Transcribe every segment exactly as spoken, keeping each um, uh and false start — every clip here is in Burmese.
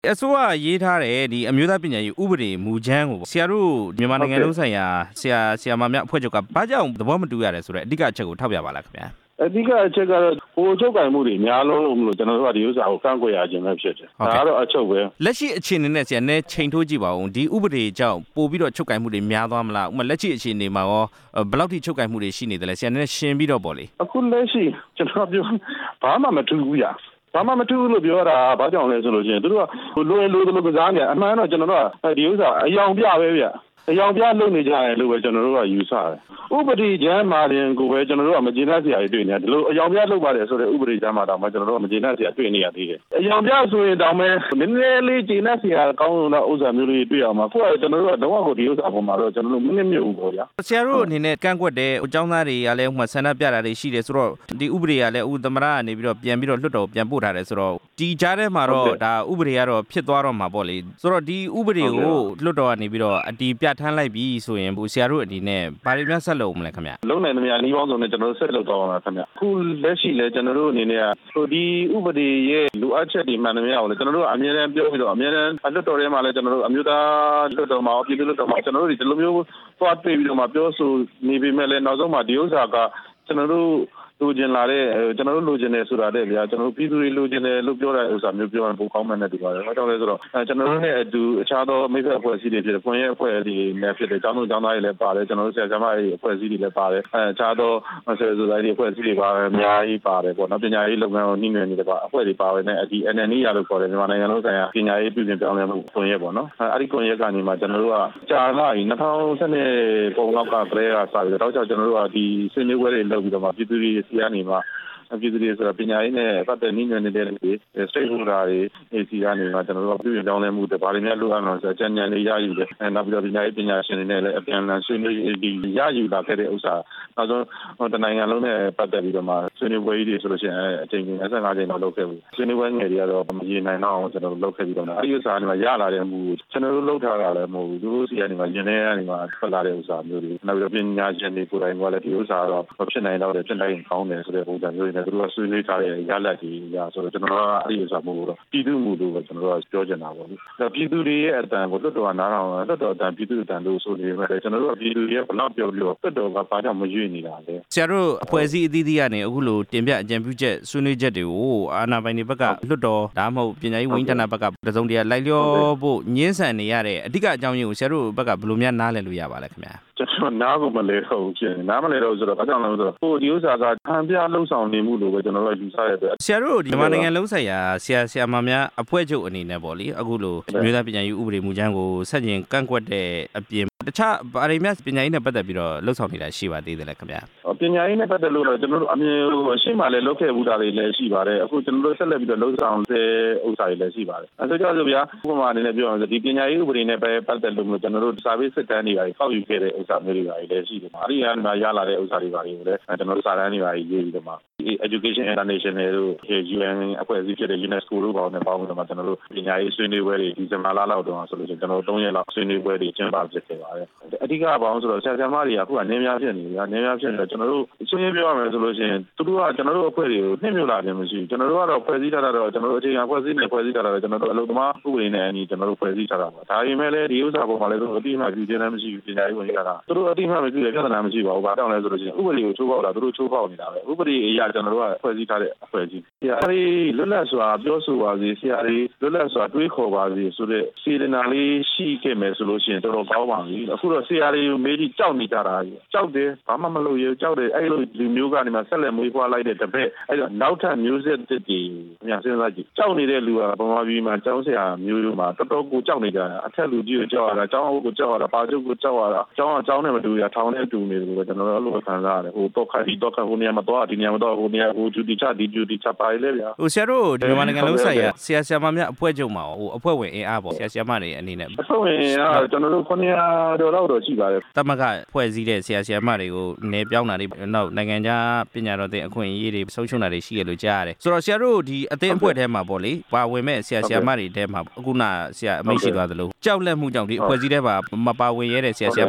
အစိုးရရေးထားတဲ့ဒီအမျိုးသားပညာရေးဥပဒေမူကြမ်းကိုဆရာတို့မြန်မာနိုင်ငံလုံးဆိုင်ရာဆရာဆရာမများအဖွဲ့ချုပ်ကဘာကြောင့်သဘောမတူရတယ်ဆိုတဲ့အဓိကအချက်ကိုထောက်ပြပါလားခင်ဗျာအဓိကအချက်ကတော့ဟိုချုပ်ကင်မှုတွေများလုံးလို့မလို့ကျွန်တော်တို့ကဒီဥစ္စာကိုကန့်ကွက်ရခြင်းပဲဖြစ်တယ်ဒါကတော့အချုပ်ပဲလက်ရှိအခြေအနေနဲ့ဆရာနဲ့ချိန်ထိုးကြည့်ပါဦးဒီဥပဒေကြောင့်ပို့ပြီးတော့ချုပ်ကင်မှုတွေများသွားမလားဥပမာလက်ရှိအခြေအနေမှာရောဘယ်လောက်ထိချုပ်ကင်မှုတွေရှိနေတယ်လဲဆရာနဲ့ရှင်းပြီးတော့ပေါ့လေအခုလက်ရှိကျွန်တော်ပြောဘာမှမထူးဘူးရဘာမှမထူးလို့ပြောတာဘာကြောင့်လဲဆိုလို့ရှိရင်တို့ကလိုလိုလိုကစားနေအမှန်တော့ကျွန်တော်တို့ကဒီဥစ္စာအယောင်ပြပဲဗျအယောင်ပြလုပ်နေကြတယ်လို့ပဲကျွန်တော်တို့ကယူဆတယ်ဥပဒေကျမ်းမှာတင်ကိုပဲကျွန်တော်တို့ကမကျေနပ်စရာတွေတွေ့နေတယ်ဒီလိုအယောင်ပြလုပ်ပါတယ်ဆိုတဲ့ဥပဒေကျမ်းမှာတောင်မှကျွန်တော်တို့ကမကျေနပ်စရာတွေ့နေရသေးတယ်အယောင်ပြဆိုရင်တောင်မှနည်းနည်းလေးကျေနပ်စရာကောင်းတဲ့ဥစ္စာမျိုးလေးတွေ့အောင်ပါကိုကကျွန်တော်တို့ကတော့ဟိုဒီဥစ္စာပေါ်မှာတော့ကျွန်တော်တို့မနစ်မြုပ်ဘူးပေါ့ဗျာဆရာတို့အနေနဲ့ကန့်ကွက်တယ်အကြောင်းသားတွေကလည်းဟိုမှာဆန္ဒပြတာတွေရှိတယ်ဆိုတော့ဒီဥပဒေကလည်းဥသမရကနေပြီးတော့ပြန်ပြီးတော့လွတ်တော်ပြန်ပို့ထားတယ်ဆိုတော့ဒီကြားထဲမှာတော့ဒါဥပဒေကတော့ဖြစ်သွားတော့မှာပေါ့လေဆိုတော့ဒီဥပဒေကိုလွတ်တော်ကနေပြီးတော့အတီးပြဋ္ဌာန်းလိုက်ပြီးဆိုရင်ဆရာတို့အနေနဲ့ဘာတွေများဆက်လုပ်မလဲခင်ဗျလုံနိုင်သမျှနီးပေါင်းစုံနဲ့ကျွန်တော်တို့ဆက်လုပ်တော့မှာခင်ဗျအခုလက်ရှိလဲကျွန်တော်တို့အနေနဲ့ကဟိုဒီဥပဒေရဲ့လိုအပ်ချက်တွေမှန်သမျှကိုလည်းကျွန်တော်တို့အမြဲတမ်းပြောပြီးတော့အမြဲတမ်းလွတ်တော်ထဲမှာလည်းကျွန်တော်တို့အမျိုးသားလွတ်တော်မှာပြည်သူလွတ်တော်မှာကျွန်တော်တို့ဒီလိုမျိုးသွားတွေ့ပြီးတော့မှပြောဆိုနေပေမဲ့လည်းနောက်ဆုံးမှဒီဥစ္စာကကျွန်တော်တို့လိုချင်လာတဲ့ကျွန်တော်တို့လိုချင်တယ်ဆိုတာတဲ့ဗျာကျွန်တော်တို့ပြည်သူတွေလိုချင်တယ်လို့ပြောတဲ့ဥစ္စာမျိုးပြောရင်ပိုကောင်းမှန်းတဲ့တူပါတယ်။ဘာကြောင့်လဲဆိုတော့ကျွန်တော်တို့နဲ့အတူအခြားသောမိတ်ဆွေအဖွဲ့အစည်းတွေဖြစ်တဲ့ဖွင့်ရအဖွဲ့တွေနဲ့ဖြစ်တဲ့ကျောင်းသူကျောင်းသားတွေလည်းပါတယ်ကျွန်တော်တို့ဆရာဆရာမတွေအဖွဲ့အစည်းတွေလည်းပါတယ်အဲအခြားသောဆရာဆိုတိုင်းတွေအဖွဲ့အစည်းတွေပါအများကြီးပါတယ်ပေါ့နော်ပညာရေးလုပ်ငန်းကိုနှိမ့်နေတယ်ပါအဖွဲ့တွေပါဝင်တဲ့ဒီ N N E ရလို့ခေါ်တယ်မြန်မာနိုင်ငံလုံးဆိုင်ရာပညာရေးပြည်ပြင်ပြောင်းလဲမှုဖွင့်ရပေါ့နော်အဲဒီဖွင့်ရကနေမှကျွန်တော်တို့ကကြာလာပြီ၂၀၁၂ပုံလောက်ကကလေးကစပြီးတော့ကျွန်တော်တို့ကဒီဆွေးနွေးပွဲတွေလုပ်ပြီးတော့မှပြည်သူတွေစီကနေမှပြည်သူတွေဆိုတော့ပညာရေးနဲ့ပတ်သက်နှိမ့်နေတဲ့တွေ stakeholder တွေ A C ကနေမှကျွန်တော်တို့ပြည်ပြင်ပြောင်းလဲမှုတွေဘာတွေများလိုအပ်လို့ဆိုတော့ကြံ့ကြံ့လေးရယူတယ်အဲနောက်ပြီးတော့ပညာရေးပညာရှင်တွေနဲ့လည်းအပြန်အလှန်ဆွေးနွေးဒီရယူလာခဲ့တဲ့ဥစ္စာနောက်ဆုံးတနိုင်ငံလုံးနဲ့ပတ်သက်ပြီးတော့မှဆွေးနွေးပွဲကြီးတွေဆိုလို့ရှိရင်အချိန်ကြီး၂၅ချိန်လောက်လုပ်ခဲ့ဘူးဆွေးနွေးပွဲငယ်တွေကတော့မရေနိုင်တော့အောင်ကျွန်တော်တို့လုပ်ခဲ့ပြီးတော့အဲဒီဥစ္စာကနေမှရလာတဲ့မှုကျွန်တော်တို့လုပ်ထားတာလည်းမဟုတ်ဘူးသူတို့စီကနေမှရင်းနေကနေမှထွက်လာတဲ့ဥစ္စာမျိုးတွေနောက်ပြီးတော့ပညာရှင်တွေကိုယ်တိုင်ကလည်းဒီဥစ္စာတော့ဖြစ်နိုင်တော့တယ်ဖြစ်နိုင်ကောင်းတယ်ဆိုတဲ့ပုံစံမျိုးတွေနဲ့သူတို့ကဆွေးနွေးထားတဲ့ရလဒ်တွေရဆိုတော့ကျွန်တော်တို့ကအဲဒီဥစ္စာမျိုးတော့ပြည်သူမှုလို့ပဲကျွန်တော်တို့ကပြောချင်တာပေါ့လေပြည်သူတွေရဲ့အတန်ကိုလွတ်တော်ကနားထောင်လွတ်တော်အတန်ပြည်သူအတန်လို့ဆိုနေမှာကျွန်တော်တို့ကပြည်သူရဲ့ဘလောက်ပြောပြီးတော့လွတ်တော်ကဘာကြောင့်မရွေ့နေတာလဲဆရာတို့အဖွဲ့အစည်းအသီးသီးကနေအခုလိုတင်ပြအကြံပြုချက်ဆွေးနွေးချက်တွေကိုအာဏာပိုင်တွေဘက်ကလွတ်တော်ဒါမှမဟုတ်ပညာရေးဝန်ကြီးဌာနဘက်ကတစုံတရာလိုက်လျောဖို့ညှင်းဆန်နေရတဲ့အဓိကအကြောင်းရင်းကိုဆရာတို့ဘက်ကဘယ်လိုများနားလည်လို့ရပါလဲခင်ဗျာကျွန်တော်နားကိုမလဲတော့ဖြစ်နားမလဲတော့ဆိုတော့ဘာကြောင့်လဲဆိုတော့ဟိုဒီဥစ္စာကခံပြလှုပ်ဆောင်နေမှုလို့ပဲကျွန်တော်တို့ယူဆရတဲ့ဆရာတို့ဒီမြန်မာနိုင်ငံလုံးဆိုင်ရာဆရာဆရာမများအဖွဲ့ချုပ်အနေနဲ့ပေါ့လေအခုလိုမြို့သားပညာရေးဥပဒေမူကြမ်းကိုဆက်ကျင်ကန့်ကွက်တဲ့အပြင်တခြားဘာတွေများပညာရေးနဲ့ပတ်သက်ပြီးတော့လှုပ်ဆောင်နေတာရှိပါသေးတယ်လေခင်ဗျာပညာရေးနဲ့ပတ်သက်လို့တော့ကျွန်တော်တို့အမြင်ရှင်းမှလည်းလုပ်ခဲ့ဘူးတာတွေလည်းရှိပါတယ်အခုကျွန်တော်တို့ဆက်လက်ပြီးတော့လှုပ်ဆောင်တဲ့ဥစ္စာတွေလည်းရှိပါတယ်အဲဆိုကြဆိုဗျာဥပမာအနေနဲ့ပြောရရင်ဒီပညာရေးဥပဒေနဲ့ပတ်သက်လို့ကျွန်တော်တို့ service စစ်တမ်းတွေပါဖောက်ယူခဲ့တဲ့ဥစ္စာမျိုးတွေပါလည်းရှိတယ်အဲဒီကနေမှရလာတဲ့ဥစ္စာတွေပါတွေကိုလည်းကျွန်တော်တို့စာတမ်းတွေပါရေးပြီးတော့မှ Education International တို့ U N အဖွဲ့အစည်းဖြစ်တဲ့ UNESCO တို့ပေါင်းနဲ့ပေါင်းပြီးတော့မှကျွန်တော်တို့ပညာရေးဆွေးနွေးပွဲတွေဒီဇင်ဘာလလောက်တုန်းကဆိုလို့ရှိရင်ကျွန်တော်တို့၃ရက်လောက်ဆွေးနွေးပွဲတွေကျင်းပဖြစ်ခဲ့ပါတယ်အဓိကပေါင်းဆိုတော့ဆရာဆရာမတွေကအခုကနေများဖြစ်နေပြီကနေများဖြစ်နေတော့ကျွန်တော်တို့ဆွေးနွေးပြောရမယ်ဆိုလို့ရှိရင်သူတို့ကကျွန်တော်တို့အဖွဲ့တွေကိုနှိမ့်မြုပ်လာတယ်မရှိဘူးကျွန်တော်တို့ကတော့ဖွဲ့စည်းထားတာတော့ကျွန်တော်တို့အခြေခံဖွဲ့စည်းနေဖွဲ့စည်းထားတာတော့ကျွန်တော်တို့အလုပ်သမားဥပဒေနဲ့အညီကျွန်တော်တို့ဖွဲ့စည်းထားတာပါဒါပေမဲ့လည်းဒီဥစ္စာပေါ်မှာလည်းသူတို့အတိအမှပြုခြင်းလည်းမရှိဘူးပညာရေးဝန်ကြီးကသူတို့အတိအမှမပြုတဲ့ပြဿနာမရှိပါဘူးဘာကြောင့်လဲဆိုလို့ရှိရင်ဥပဒေကိုချိုးဖောက်တာသူတို့ချိုးဖောက်နေတာပဲဥပဒေအရာကျွန်တော်တို့ကဖွဲ့စည်းထားတဲ့အဖွဲ့ကြီးဆရာတွေလွတ်လပ်စွာပြောဆိုပါစေဆရာတွေလွတ်လပ်စွာတွေးခေါ်ပါစေဆိုတဲ့စေတနာလေးရှိခဲ့မယ်ဆိုလို့ရှိရင်တော်တော်ကောင်းပါပြီအခုတော့ဆရာတွေကိုမေးပြီးကြောက်နေကြတာကြောက်တယ်ဘာမှမလုပ်ရကြောက်တယ်အဲ့လိုလူမျိုးကနေမှဆက်လက်မွေးဖွားလိုက်တဲ့တပည့်အဲ့တော့နောက်ထပ်မျိုးဆက်တစ်တွေအများစဉ်းစားကြည့်ကြောက်နေတဲ့လူကဗမာပြည်မှာကျောင်းဆရာမျိုးတို့မှာတော်တော်ကိုကြောက်နေကြတာအထက်လူကြီးကိုကြောက်ရတာကျောင်းအုပ်ကိုကြောက်ရတာပါကျုပ်ကိုကြောက်ရတာကျောင်းကကျောင်းနဲ့မတူရထောင်နဲ့တူနေတယ်လို့ကျွန်တော်တို့အဲ့လိုခံစားရတယ်ဟိုတော့ခါဒီတော့ခါဟိုနေရာမှာတော့ဒီနေရာမှာတော့ဟိုနေရာဟိုဂျူတီချဒီဂျူတီချပါလေဗျာဟိုဆရာတို့မြန်မာနိုင်ငံလုံးဆိုင်ရာဆရာဆရာမများအဖွဲ့ချုပ်မှာဟိုအဖွဲ့ဝင်အင်အားပေါ့ဆရာဆရာမတွေအနေနဲ့အဖွဲ့ဝင်အားကျွန်တော်တို့ခုနှစ်ရာဒေါ်လောက်တော့ရှိပါတယ်တမကဖွဲ့စည်းတဲ့ဆရာဆရာမတွေကိုနေပြောင်းတာတွေနောက်နိုင်ငံခြားပညာတော်တဲ့အခွင့်အရေးတွေဆုံးရှုံးတာတွေရှိရလို့ကြားရတယ်ဆိုတော့ဆရာတို့ဒီအသင်းအဖွဲ့ထဲမှာပေါ့လေပါဝင်မဲ့ဆရာဆရာမတွေထဲမှာအခုနဆရာအမိတ်ရှိသွားသလိုကြောက်လက်မှုကြောင့်ဒီအဖွဲ့စည်းထဲမှာမပါဝင်ရတဲ့ဆရာဆရာမတွေအ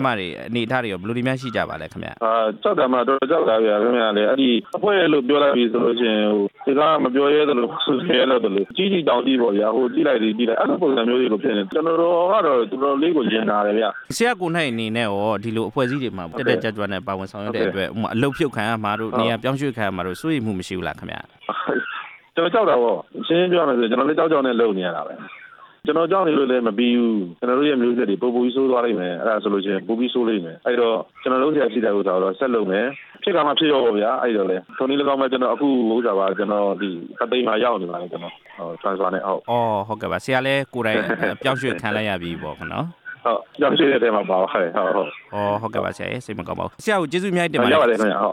အနေအထားတွေရောဘယ်လိုတွေများရှိကြပါလဲခင်ဗျအာကြောက်တယ်မှာတော့ကြောက်တာဗျာခင်ဗျာလေအဲ့ဒီအဖွဲ့လို့ပြောလိုက်ပြီဆိုလို့ရှိရင်ဟိုဒီကမပြောရဲသလိုဆူဆဲလို့လို့ကြီးကြီးတောင်ကြီးပေါ့ဗျာဟိုကြည့်လိုက်ကြည့်လိုက်အဲ့လိုပုံစံမျိုးတွေကိုဖြစ်နေကျွန်တော်တို့ကတော့တော်တော်လေးကိုရင်နာတယ်ဗျာဆရာကိုနိုင်အနေနဲ့ရောဒီလိုအဖွဲ့အစည်းတွေမှာတက်တက်ကြွကြွနဲ့ပါဝင်ဆောင်ရွက်တဲ့အတွက်အလုပ်ဖြုတ်ခံရမှာတို့နေရာပြောင်းရွှေ့ခံရမှာတို့စိုးရိမ်မှုမရှိဘူးလားခင်ဗျာကျွန်တော်ကြောက်တာပေါ့ရှင်းရှင်းပြောရမယ်ဆိုကျွန်တော်လည်းကြောက်ကြောက်နဲ့လုပ်နေရတာပဲကျွန်တော်ကြောက်နေလို့လည်းမပြီးဘူးကျွန်တော်တို့ရဲ့မျိုးဆက်တွေပုံပူပြီးဆိုးသွားလိမ့်မယ်အဲ့ဒါဆိုလို့ချင်းပူပြီးဆိုးလိမ့်မယ်အဲ့တော့ကျွန်တော်တို့ဆရာရှိတဲ့ဥစ္စာတော့ဆက်လုပ်မယ်ဖြစ်ကမှဖြစ်ရောဗျာအဲ့တော့လေထုံနည်း၎င်းမဲ့ကျွန်တော်အခုဥစ္စာပါကျွန်တော်ဒီအသိမှာရောက်နေပါလေကျွန်တော်ဟို transfer နဲ့ဟုတ်အော်ဟုတ်ကဲ့ပါဆရာလည်းကိုယ်တိုင်ပြောင်းရွှေ့ခံလိုက်ရပြီပေါ့ခင်ဗျာဟုတ်ကြောက်ရှိတဲ့တဲမှာပါဟုတ်ဟုတ်ဟုတ်အော်ဟုတ်ကဲ့ပါဆရာစိတ်မကောင်းပါဘူးဆရာကိုကျေးဇူးအများကြီးတင်ပါတယ်ရပါတယ်ခင်ဗျာ